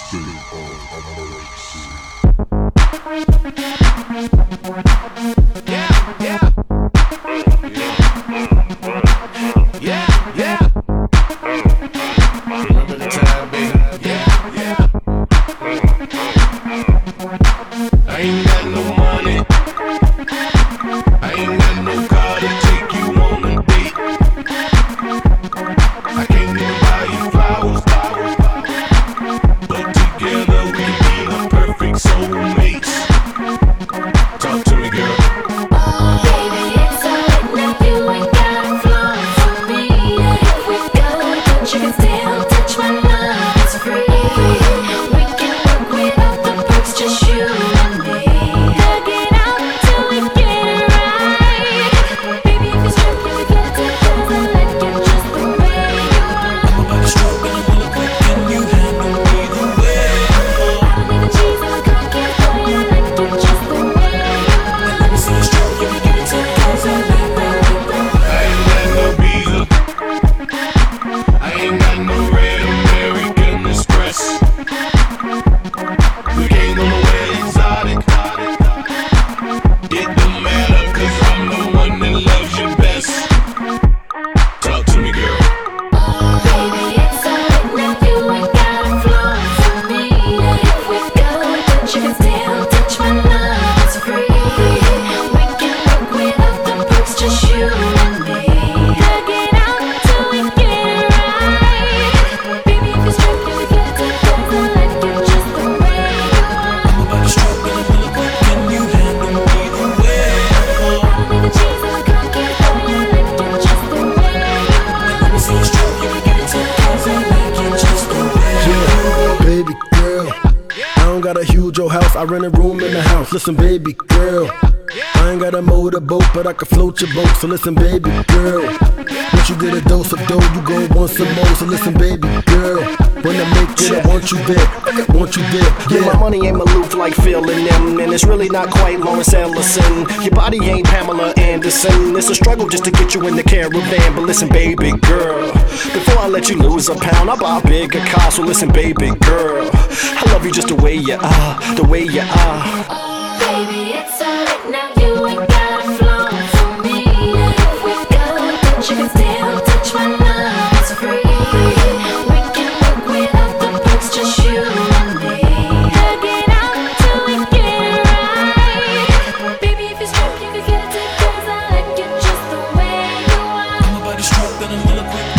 Remember the time, baby. I ain't got no money. I ain't got no car to take you on a date. I can't even buy you flowers, but together we be the perfect soulmates. Talk to me, girl. Baby, it's alright now, you ain't got flaws for me. If we go, don't you can still touch my love, it's free. We can work without the perks, just you and me. Hug it out till we get it right. Baby, if it's true, you get it, 'cause I like you just the way you are. I'm stroke and you look quick and you handle me the way. I don't need the cheese and the cocky, boy, I like you just the way you are. Let me see you stroke, you can give it 10 cause I like that. I ain't got no visa. I ain't got no red American Express. We can't go nowhere exotic. It don't matter, 'cause I'm the one that loves you best. Talk to me, girl. Baby, it's alright now, you ain't got flaws for me. If we go, don't you can still touch my love, it's free. We can work without the perks, just you and me. Hug it out till we get it right. Baby, if it's true, you get it, 'cause I like you just the way you are. I'm stroke and you look quick and you handle me the way. I don't need the cheese and the cocky, boy, I like you just the way you are. Let me see you stroke, you can give it 10 cause I like it just the way. Yeah, baby girl, I don't got a huge old house, I rent a room in the house. Listen, baby girl, I ain't got a motorboat, but I can float your boat. So listen, baby girl, once you get a dose of dough, you gon' want some more. So listen, baby girl, when I make it, I want you there, want you there. Yeah, my money ain't Maloof like Phil and them, and it's really not quite Lawrence Ellison. Your body ain't Pamela Anderson. It's a struggle just to get you in the caravan. But listen, baby girl, before I let you lose a pound, I'll buy a bigger car. So listen, baby girl, I love you just the way you are, the way you are. Baby, it's alright now, you ain't got flaws for me. If we go, don't you can still touch my love, it's free. We can work without the perks, just you and me. Hug it out till we get it right. Baby, if it's true, you can get it, 'cause I like you just the way you are. I'm about to stroke and you look quick